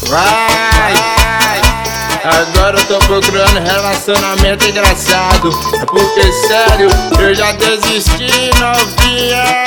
Vai! Agora eu tô procurando relacionamento engraçado. É porque sério, eu já desisti, novinha.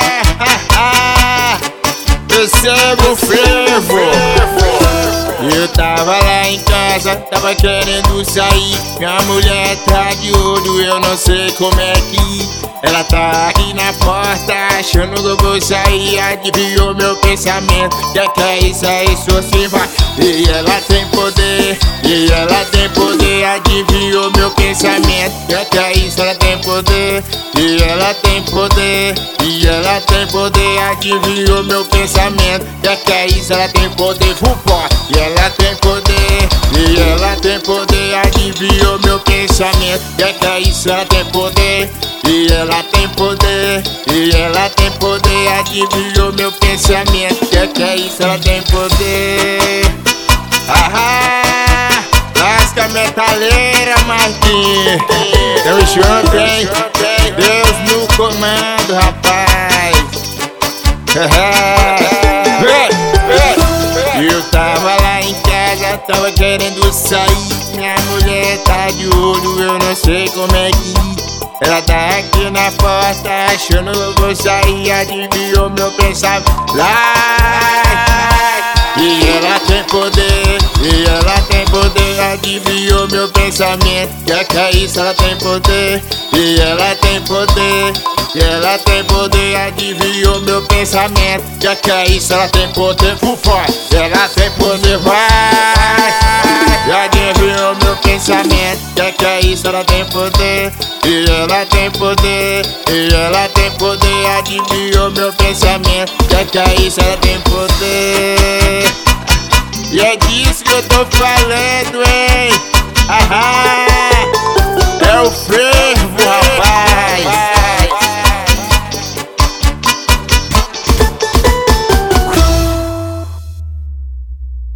Recebo frevo. Eu tava lá em casa, tava querendo sair. Minha mulher tá de olho, eu não sei como é que ela tá aqui na porta, achando que eu vou sair. Adivinhou meu pensamento, que é isso aí, sou sim, vai. E ela tem poder, e ela tem poder. Adivinhou meu pensamento, que é isso, ela tem poder. E ela tem poder, e ela tem poder. Adivinhou meu pensamento, que é isso, ela tem poder. Vupó, e ela tem poder, e ela tem poder. Adivinhou meu pensamento, que é isso, ela tem poder. E ela tem poder, e ela tem poder. Adivinhou meu pensamento, que é isso, ela tem poder. Lasca metaleira, Marquinhos. Tamo junto, hein? Deus no comando, rapaz. Eu tava lá em casa, tava querendo sair. Minha mulher tá de olho, eu não sei como é que ela tá aqui na porta, achando que eu vou sair. Adivinhou meu pensamento. E ela tem poder, e ela tem poder. Adivinhou meu pensamento, que é isso, ela tem poder. E ela tem poder, e ela tem poder. Adivinhou meu pensamento, que é isso, ela tem poder. Fufó, ela tem poder, vai. Adivinhou meu pensamento, que é isso, ela tem poder. E ela tem poder, e ela tem poder. Adivinhou meu pensamento, que é isso, ela tem poder. E é disso que eu tô falando, hein? É o freio.